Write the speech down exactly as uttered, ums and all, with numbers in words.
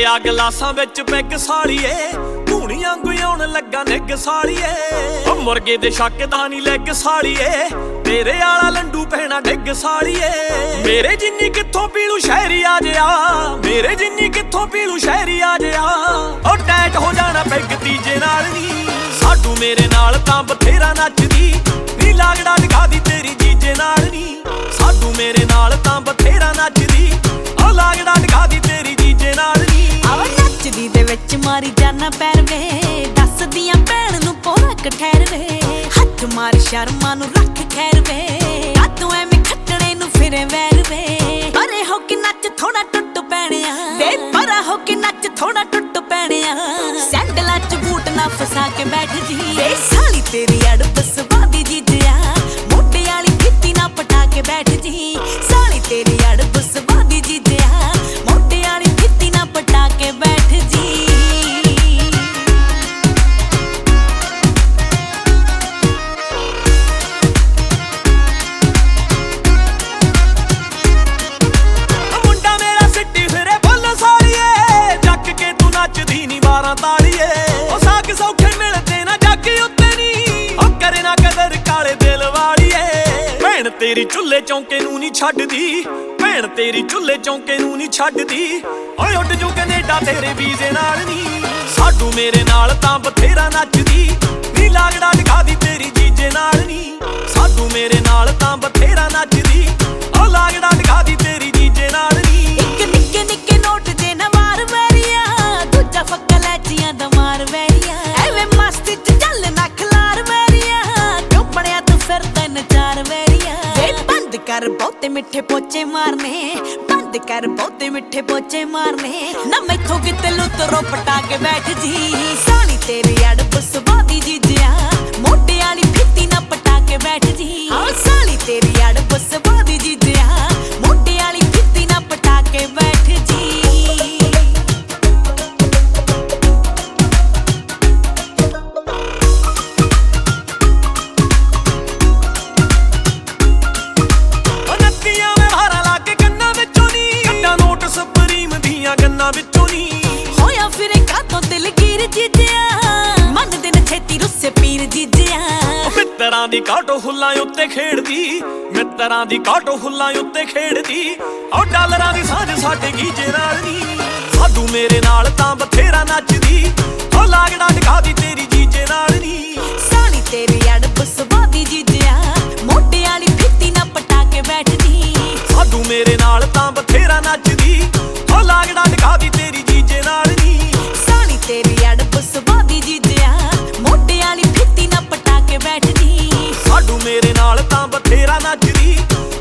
ਭਰਿਆ ਗਲਾਸਾਂ ਵਿੱਚ ਪੈਗ ਸਾਲੀਏ, ਧੂਣੀਆਂ ਗੁਆਉਣ ਲੱਗਾ ਨਿੱਗ ਸਾਲੀਏ। ਓ ਮੁਰਗੇ ਦੇ ਸ਼ੱਕ ਦਾ ਨੀ ਲੈਗ ਸਾਲੀਏ, ਤੇਰੇ ਆਲਾ ਲੰਡੂ ਪੈਣਾ ਡਿੱਗ ਸਾਲੀਏ। ਮੇਰੇ ਜਿੰਨੀ ਕਿੱਥੋਂ ਪੀਲੂ ਸ਼ਹਿਰੀ ਆ ਜਿਆ, ਮੇਰੇ ਜਿੰਨੀ ਕਿੱਥੋਂ ਪੀਲੂ ਸ਼ਹਿਰੀ ਆ ਜਿਆ। ਓ ਟੈਟ ਹੋ ਜਾਣਾ ਪੈਗ ਤੀਜੇ ਨਾਲ ਨੀ, ਸਾਡੂ ਮੇਰੇ ਨਾਲ ਤਾਂ ਬਥੇਰਾ ਨੱਚਦੀ ਨੀ। ਲਾਗੜਾ ਦਿਖਾਦੀ ਤੇਰੀ ਜੀਜੇ ਨਾਲ ਨੀ, ਸਾਡੂ ਮੇਰੇ ਨਾਲ ਤਾਂ ਬਥੇਰਾ ਨੱਚਦੀ। ਓ ਲਾਗੜਾ ਦਿਖਾਦੀ ਤੇਰੀ ਜੀਜੇ ਨਾਲ ਨੀ। ਆਵਾ ਨੱਚਦੀ ਦੇ ਵਿੱਚ ਮਾਰੀ ਜਾਨਾ ਪੈਰ ਵੇ, ਦੱਸਦੀਆਂ ਭੈਣ ਨੂੰ ਪੋਰਾ ਠਹਿਰ ਵੇ। ਹੱਥ ਮਾਰ ਸ਼ਰਮਾਂ ਨੂੰ ਰੱਖ ਖੈਰ ਵੇ, ਆ ਤੂੰ ਐਵੇਂ ਖੱਟਣੇ ਨੂੰ ਫਿਰੇ ਵੈਰ ਵੇ। ਪਰੇ ਹੋ ਕੇ ਨੱਚ ਥੋੜਾ ਟੁੱਟ ਪੈਣਿਆ ਵੇ, ਪਰਾ ਹੋ ਕੇ ਨੱਚ ਥੋੜਾ ਟੁੱਟ ਪੈਣਿਆ। ਸੈਂਡਲਾਂ ਚ ਬੂਟ ਨਾ ਫਸਾ ਕੇ ਬੈਠ ਜੀ ਵੇ, ਸਾਲੀ ਤੇਰੀ ਅੜਬ ਸਵਾਦੀ ਜੀਜਿਆ। ਮੋਢੇ ਵਾਲੀ ਫਿੱਤੀ ਨਾ ਪਟਾ ਕੇ ਬੈਠ ਜੀ, ਸਾਲੀ ਤੇਰੀ ਅੜਬ ਸਵਾਦੀ ਜੀਜਿਆ। ਮੋਢੇ ਵਾਲੀ ਫਿੱਤੀ ਨਾ ਪਟਾ ਕੇ ਬੈਠ ਜੀ। ਮੁੰਡਾ ਮੇਰਾ ਸਿੱਟੀ ਫਿਰੇ ਬੋਲ ਸਾਲੀਏ, ਚੱਕ ਕੇ ਤੂੰ ਨੱਚਦੀ ਨੀ ਵਾਰਾਂ ਤਾਲੀਏ। ਉਹ ਸਾਗ ਸੌਖੇ ਮਿਲਦੇ ਨਾ ਜੱਗ ਉੱਤੇ ਨੀ, ਉਹ ਕਰੇ ਨਾ ਕਦਰ ਕਾਲੇ ਦਿਲ ਵਾਲੀਏ। ਭੈਣ ਤੇਰੀ ਚੁੱਲ੍ਹੇ ਚੌਂਕੇ ਨੂੰ ਨੀ ਛੱਡਦੀ, ਭੈਣ ਤੇਰੀ ਚੁੱਲ੍ਹੇ ਚੌਂਕੇ ਨੂੰ ਨੀ ਛੱਡਦੀ। ਓਏ ਉੱਡ ਜੂ ਕੈਨੇਡਾ ਤੇਰੇ ਵੀਜ਼ੇ ਨਾਲ ਨੀ, ਸਾਡੂ ਮੇਰੇ ਨਾਲ ਤਾਂ ਬਥੇਰਾ ਨੱਚਦੀ ਨੀ। ਲਾਗੜਾ ਦਿਖਾਦੀ ਤੇਰੀ ਜੀਜੇ ਨਾਲ ਨੀ, ਸਾਡੂ ਮੇਰੇ ਨਾਲ ਤਾਂ ਬਥੇਰਾ ਨੱਚਦੀ। ਓ ਲਾਗੜਾ ਦਿਖਾਦੀ ਤੇਰੀ ਜੀਜੇ ਨਾਲ ਨੀ। ਇੱਕ ਨਿੱਕੇ ਨਿੱਕੇ ਨੋਟ ਦੇ ਨਾ ਮਾਰ ਵੈਰੀਆ, ਦੂਜਾ ਫੱਕਾ ਲੈਚੀਆਂ ਦਾ ਮਾਰ ਵੈਰੀਆ। ਐਵੇਂ ਮਸਤੀ ਚ ਚੱਲ ਨਾ ਖਲਾਰ ਵੈਰੀਆ, ਕਿਉਂ ਬਣਿਆ ਤੂੰ ਫਿਰ ਤਿੰਨ ਚਾਰ ਵੈਰੀਆ। ਵੇ ਬੰਦ ਕਰ ਬਹੁਤੇ ਮਿੱਠੇ ਪੋਚੇ ਮਾਰਨੇ, ਬੰਦ ਕਰ ਬਹੁਤੇ ਮਿੱਠੇ ਪੋਚੇ ਮਾਰਨੇ। ਨਾ ਮੈਥੋਂ ਕਿਤੇ ਲੁੱਤਰੋ ਪਟਾ ਕੇ ਬੈਠ ਜੀ, ਸਾਲੀ ਤੇਰੀ ਅੜਬ ਸਵਾਦੀ ਜੀਜਿਆ। ਮੋਢੇ ਵਾਲੀ ਫਿੱਤੀ ਨਾ ਪਟਾ ਕੇ ਬੈਠ ਜੀ, ਹਾਂ ਸਾਲੀ ਤੇਰੀ ਅੜਬ ਸਵਾਦੀ ਜੀਜਿਆ। ਮੋਢੇ ਵਾਲੀ ਫਿੱਤੀ ਨਾ ਪਟਾ ਕੇ ਬੈਠ ਜੀ। ਗੰਨਾ ਵਿੱਚੋਂ ਨੀ ਹੋਇਆ ਫਿਰੇ ਕਾਤੋਂ ਦਿਲ ਗਿਰ ਜੀਜਿਆ, ਮੰਨਦੇ ਨੇ ਛੇਤੀ ਰੁੱਸੇ ਪੀਰ ਜੀਜਿਆ। ਮਿੱਤਰਾਂ ਦੀ ਕਾਟੋ ਹੁੱਲਾਂ ਉੱਤੇ ਖੇਡਦੀ, ਮਿੱਤਰਾਂ ਦੀ ਕਾਟੋ ਹੁੱਲਾਂ ਉੱਤੇ ਖੇਡਦੀ। ਓ ਡਾਲਰਾਂ ਦੀ ਸਾਂਝ ਸਾਡੇ ਗੀਜੇ ਨਾਲ ਨੀ, ਸਾਡੂ ਮੇਰੇ ਨਾਲ ਤਾਂ ਬਥੇਰਾ ਨੱਚਦੀ। ਓ ਲਾਗੜਾ ਦਿਖਾਦੀ ਤੇਰੀ ਜੀਜੇ ਨਾਲ ਨੀ, ਸਾਲੀ ਤੇਰੀ ਅੜਬ ਸਵਾਦੀ ਜੀਜਿਆ। ਮੋਢੇ ਵਾਲੀ ਫਿੱਤੀ ਨਾ ਪਟਾ ਕੇ ਬੈਠ ਜੀ, ਸਾਡੂ ਮੇਰੇ ਨਾਲ ਤਾਂ ਬਥੇਰਾ ਨੱਚਦੀ। ਓ ਲਾਗੜਾ ਦਿਖਾਦੀ ਤੇਰੀ ਜੀਜੇ ਨਾਲ ਨੀ, ਸਾਲੀ ਤੇਰੀ ਅੜਬ ਸਵਾਦੀ ਜੀਜਿਆ। ਮੋਢੇ ਵਾਲੀ ਫਿੱਤੀ ਨਾ ਪਟਾ ਕੇ ਬੈਠ ਜੀ, ਸਾਡੂ ਮੇਰੇ ਨਾਲ ਤਾਂ ਬਥੇਰਾ ਨੱਚਦੀ।